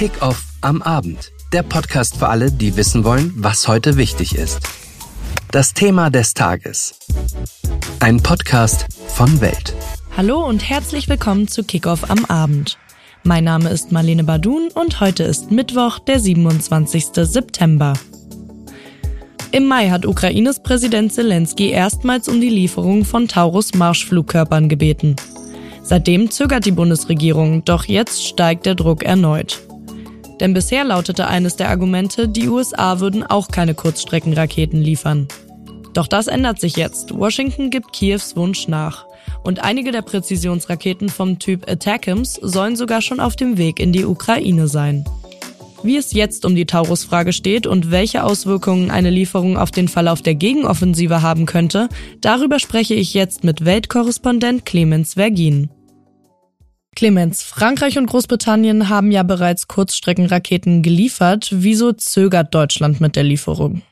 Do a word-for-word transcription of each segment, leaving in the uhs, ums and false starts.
Kick-Off am Abend. Der Podcast für alle, die wissen wollen, was heute wichtig ist. Das Thema des Tages. Ein Podcast von Welt. Hallo und herzlich willkommen zu Kick-Off am Abend. Mein Name ist Marlene Badun und heute ist Mittwoch, der siebenundzwanzigster September. Im Mai hat Ukraines Präsident Zelensky erstmals um die Lieferung von Taurus-Marschflugkörpern gebeten. Seitdem zögert die Bundesregierung, doch jetzt steigt der Druck erneut. Denn bisher lautete eines der Argumente, die U S A würden auch keine Kurzstreckenraketen liefern. Doch das ändert sich jetzt. Washington gibt Kiews Wunsch nach. Und einige der Präzisionsraketen vom Typ ATACMS sollen sogar schon auf dem Weg in die Ukraine sein. Wie es jetzt um die Taurus-Frage steht und welche Auswirkungen eine Lieferung auf den Verlauf der Gegenoffensive haben könnte, darüber spreche ich jetzt mit Weltkorrespondent Clemens Vergin. Clemens, Frankreich und Großbritannien haben ja bereits Kurzstreckenraketen geliefert. Wieso zögert Deutschland mit der Lieferung?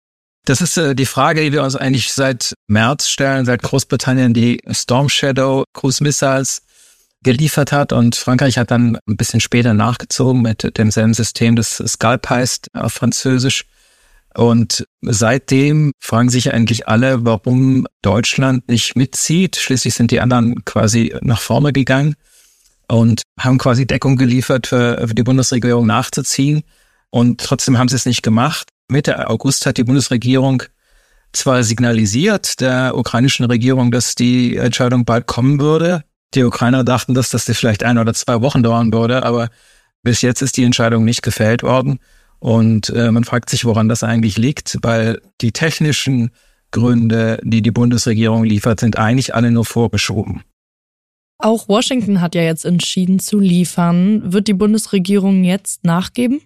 Das ist äh, die Frage, die wir uns eigentlich seit März stellen, seit Großbritannien die Storm Shadow Cruise Missiles geliefert hat und Frankreich hat dann ein bisschen später nachgezogen mit demselben System, das Scalp heißt auf Französisch. Und seitdem fragen sich eigentlich alle, warum Deutschland nicht mitzieht. Schließlich sind die anderen quasi nach vorne gegangen und haben quasi Deckung geliefert für, für die Bundesregierung nachzuziehen. Und trotzdem haben sie es nicht gemacht. Mitte August hat die Bundesregierung zwar signalisiert der ukrainischen Regierung, dass die Entscheidung bald kommen würde. Die Ukrainer dachten, dass das vielleicht ein oder zwei Wochen dauern würde, aber bis jetzt ist die Entscheidung nicht gefällt worden. Und äh, man fragt sich, woran das eigentlich liegt, weil die technischen Gründe, die die Bundesregierung liefert, sind eigentlich alle nur vorgeschoben. Auch Washington hat ja jetzt entschieden zu liefern. Wird die Bundesregierung jetzt nachgeben?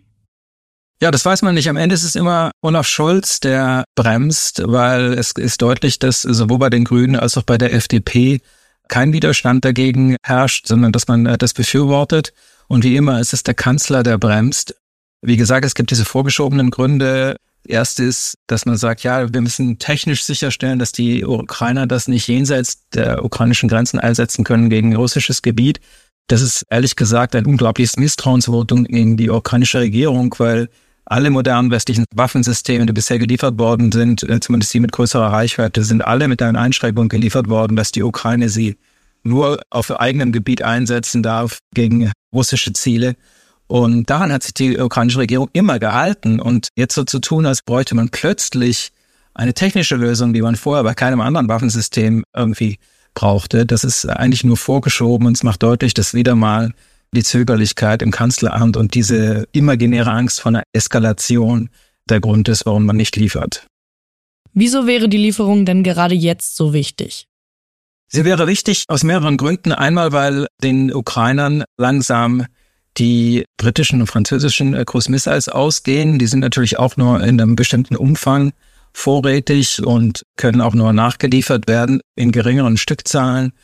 Ja, das weiß man nicht. Am Ende ist es immer Olaf Scholz, der bremst, weil es ist deutlich, dass sowohl bei den Grünen als auch bei der F D P kein Widerstand dagegen herrscht, sondern dass man das befürwortet. Und wie immer ist es der Kanzler, der bremst. Wie gesagt, es gibt diese vorgeschobenen Gründe. Erste ist, dass man sagt, ja, wir müssen technisch sicherstellen, dass die Ukrainer das nicht jenseits der ukrainischen Grenzen einsetzen können gegen russisches Gebiet. Das ist ehrlich gesagt ein unglaubliches Misstrauensvotum gegen die ukrainische Regierung, weil alle modernen westlichen Waffensysteme, die bisher geliefert worden sind, zumindest die mit größerer Reichweite, sind alle mit einer Einschränkung geliefert worden, dass die Ukraine sie nur auf eigenem Gebiet einsetzen darf gegen russische Ziele. Und daran hat sich die ukrainische Regierung immer gehalten. Und jetzt so zu tun, als bräuchte man plötzlich eine technische Lösung, die man vorher bei keinem anderen Waffensystem irgendwie brauchte, das ist eigentlich nur vorgeschoben und es macht deutlich, dass wieder mal die Zögerlichkeit im Kanzleramt und diese imaginäre Angst vor einer Eskalation der Grund ist, warum man nicht liefert. Wieso wäre die Lieferung denn gerade jetzt so wichtig? Sie wäre wichtig aus mehreren Gründen. Einmal, weil den Ukrainern langsam die britischen und französischen Cruise Missiles ausgehen. Die sind natürlich auch nur in einem bestimmten Umfang vorrätig und können auch nur nachgeliefert werden in geringeren Stückzahlen.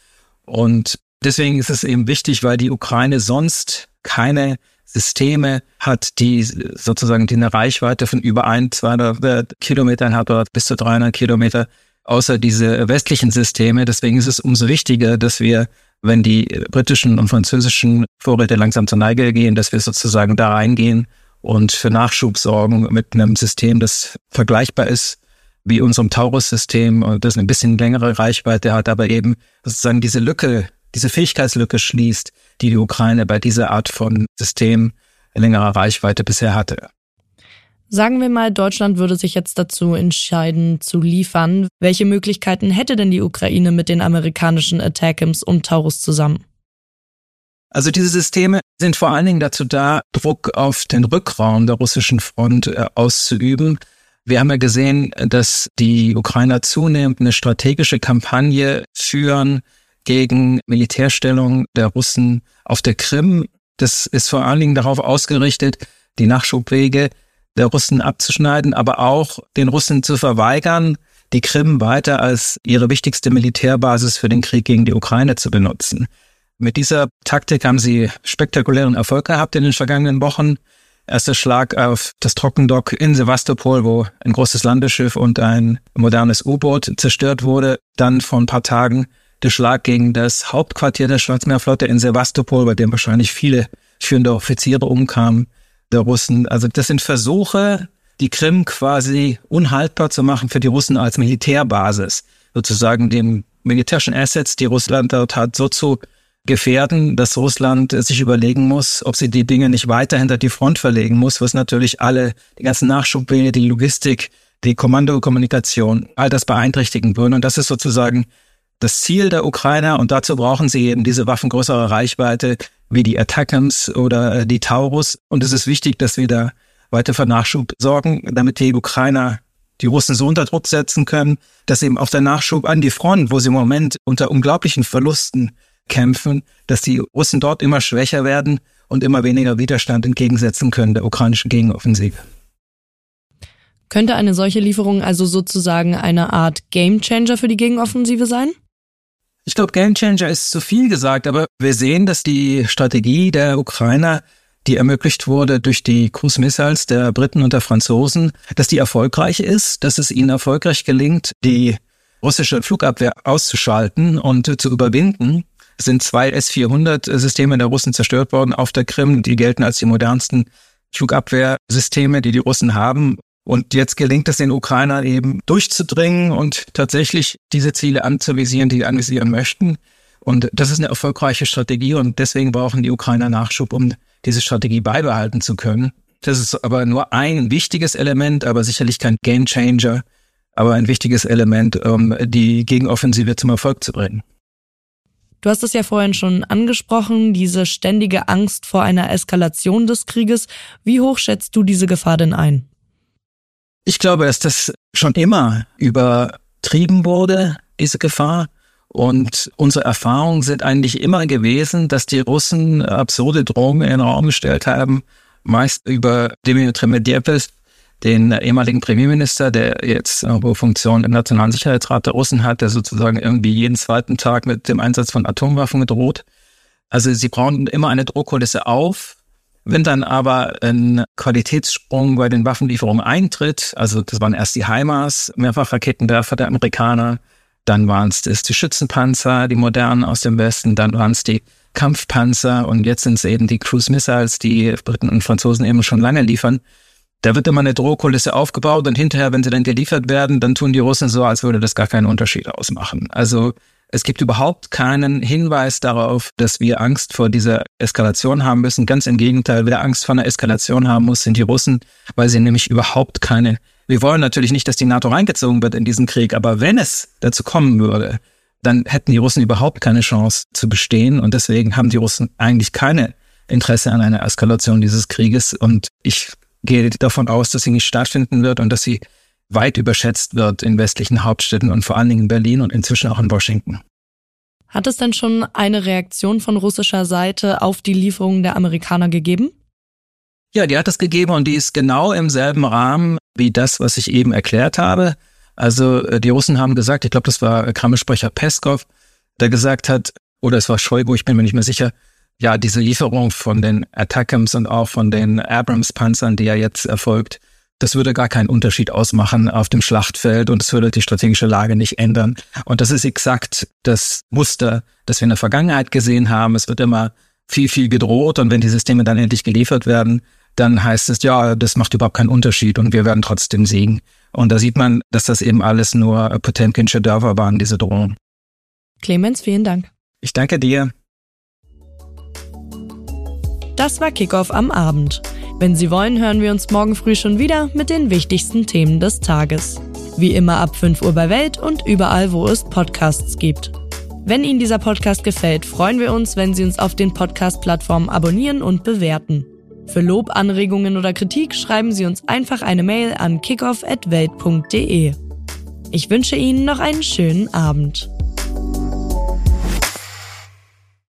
Und deswegen ist es eben wichtig, weil die Ukraine sonst keine Systeme hat, die sozusagen die eine Reichweite von über ein, zweihundert Kilometern hat oder bis zu dreihundert Kilometer, außer diese westlichen Systeme. Deswegen ist es umso wichtiger, dass wir, wenn die britischen und französischen Vorräte langsam zur Neige gehen, dass wir sozusagen da reingehen und für Nachschub sorgen mit einem System, das vergleichbar ist wie unserem Taurus-System und das ein bisschen längere Reichweite hat, aber eben sozusagen diese Lücke, diese Fähigkeitslücke schließt, die die Ukraine bei dieser Art von System längerer Reichweite bisher hatte. Sagen wir mal, Deutschland würde sich jetzt dazu entscheiden, zu liefern. Welche Möglichkeiten hätte denn die Ukraine mit den amerikanischen ATACMS und Taurus zusammen? Also diese Systeme sind vor allen Dingen dazu da, Druck auf den Rückraum der russischen Front äh, auszuüben. Wir haben ja gesehen, dass die Ukrainer zunehmend eine strategische Kampagne führen gegen Militärstellung der Russen auf der Krim. Das ist vor allen Dingen darauf ausgerichtet, die Nachschubwege der Russen abzuschneiden, aber auch den Russen zu verweigern, die Krim weiter als ihre wichtigste Militärbasis für den Krieg gegen die Ukraine zu benutzen. Mit dieser Taktik haben sie spektakulären Erfolg gehabt in den vergangenen Wochen. Erster Schlag auf das Trockendock in Sewastopol, wo ein großes Landesschiff und ein modernes U-Boot zerstört wurde. Dann vor ein paar Tagen der Schlag gegen das Hauptquartier der Schwarzmeerflotte in Sewastopol, bei dem wahrscheinlich viele führende Offiziere umkamen, der Russen. Also das sind Versuche, die Krim quasi unhaltbar zu machen für die Russen als Militärbasis, sozusagen den militärischen Assets, die Russland dort hat, so zu gefährden, dass Russland sich überlegen muss, ob sie die Dinge nicht weiter hinter die Front verlegen muss, was natürlich alle, die ganzen Nachschubwege, die Logistik, die Kommandokommunikation, all das beeinträchtigen würden. Und das ist sozusagen das Ziel der Ukrainer. Und dazu brauchen sie eben diese Waffen größerer Reichweite, wie die Attackams oder die Taurus. Und es ist wichtig, dass wir da weiter für Nachschub sorgen, damit die Ukrainer die Russen so unter Druck setzen können, dass eben auch der Nachschub an die Front, wo sie im Moment unter unglaublichen Verlusten kämpfen, dass die Russen dort immer schwächer werden und immer weniger Widerstand entgegensetzen können der ukrainischen Gegenoffensive. Könnte eine solche Lieferung also sozusagen eine Art Gamechanger für die Gegenoffensive sein? Ich glaube, Gamechanger ist zu viel gesagt, aber wir sehen, dass die Strategie der Ukrainer, die ermöglicht wurde durch die Cruise Missiles der Briten und der Franzosen, dass die erfolgreich ist, dass es ihnen erfolgreich gelingt, die russische Flugabwehr auszuschalten und zu überwinden. Es sind zwei S vierhundert Systeme der Russen zerstört worden auf der Krim. Die gelten als die modernsten Flugabwehrsysteme, die die Russen haben. Und jetzt gelingt es den Ukrainern eben durchzudringen und tatsächlich diese Ziele anzuvisieren, die sie anvisieren möchten. Und das ist eine erfolgreiche Strategie und deswegen brauchen die Ukrainer Nachschub, um diese Strategie beibehalten zu können. Das ist aber nur ein wichtiges Element, aber sicherlich kein Gamechanger, aber ein wichtiges Element, um die Gegenoffensive zum Erfolg zu bringen. Du hast es ja vorhin schon angesprochen, diese ständige Angst vor einer Eskalation des Krieges. Wie hoch schätzt du diese Gefahr denn ein? Ich glaube, dass das schon immer übertrieben wurde, diese Gefahr. Und unsere Erfahrungen sind eigentlich immer gewesen, dass die Russen absurde Drohungen in den Raum gestellt haben, meist über Dmitry Medvedev, den ehemaligen Premierminister, der jetzt eine hohe Funktion im Nationalen Sicherheitsrat der Russen hat, der sozusagen irgendwie jeden zweiten Tag mit dem Einsatz von Atomwaffen droht. Also sie bauen immer eine Drohkulisse auf. Wenn dann aber ein Qualitätssprung bei den Waffenlieferungen eintritt, also das waren erst die HIMARS, Mehrfachraketenwerfer der Amerikaner, dann waren es die Schützenpanzer, die modernen aus dem Westen, dann waren es die Kampfpanzer und jetzt sind es eben die Cruise Missiles, die Briten und Franzosen eben schon lange liefern. Da wird immer eine Drohkulisse aufgebaut und hinterher, wenn sie dann geliefert werden, dann tun die Russen so, als würde das gar keinen Unterschied ausmachen. Also es gibt überhaupt keinen Hinweis darauf, dass wir Angst vor dieser Eskalation haben müssen. Ganz im Gegenteil, wer Angst vor einer Eskalation haben muss, sind die Russen, weil sie nämlich überhaupt keine... Wir wollen natürlich nicht, dass die NATO reingezogen wird in diesen Krieg, aber wenn es dazu kommen würde, dann hätten die Russen überhaupt keine Chance zu bestehen und deswegen haben die Russen eigentlich keine Interesse an einer Eskalation dieses Krieges und ich gehe davon aus, dass sie nicht stattfinden wird und dass sie weit überschätzt wird in westlichen Hauptstädten und vor allen Dingen in Berlin und inzwischen auch in Washington. Hat es denn schon eine Reaktion von russischer Seite auf die Lieferungen der Amerikaner gegeben? Ja, die hat es gegeben und die ist genau im selben Rahmen wie das, was ich eben erklärt habe. Also die Russen haben gesagt, ich glaube, das war Kreml-Sprecher Peskov, der gesagt hat, oder es war Shoigu, ich bin mir nicht mehr sicher, ja, diese Lieferung von den Attackams und auch von den Abrams-Panzern, die ja jetzt erfolgt, das würde gar keinen Unterschied ausmachen auf dem Schlachtfeld und es würde die strategische Lage nicht ändern. Und das ist exakt das Muster, das wir in der Vergangenheit gesehen haben. Es wird immer viel, viel gedroht und wenn die Systeme dann endlich geliefert werden, dann heißt es, ja, das macht überhaupt keinen Unterschied und wir werden trotzdem siegen. Und da sieht man, dass das eben alles nur Potemkinsche Dörfer waren, diese Drohungen. Clemens, vielen Dank. Ich danke dir. Das war Kickoff am Abend. Wenn Sie wollen, hören wir uns morgen früh schon wieder mit den wichtigsten Themen des Tages. Wie immer ab fünf Uhr bei Welt und überall, wo es Podcasts gibt. Wenn Ihnen dieser Podcast gefällt, freuen wir uns, wenn Sie uns auf den Podcast-Plattformen abonnieren und bewerten. Für Lob, Anregungen oder Kritik schreiben Sie uns einfach eine Mail an kickoff at welt punkt de. Ich wünsche Ihnen noch einen schönen Abend.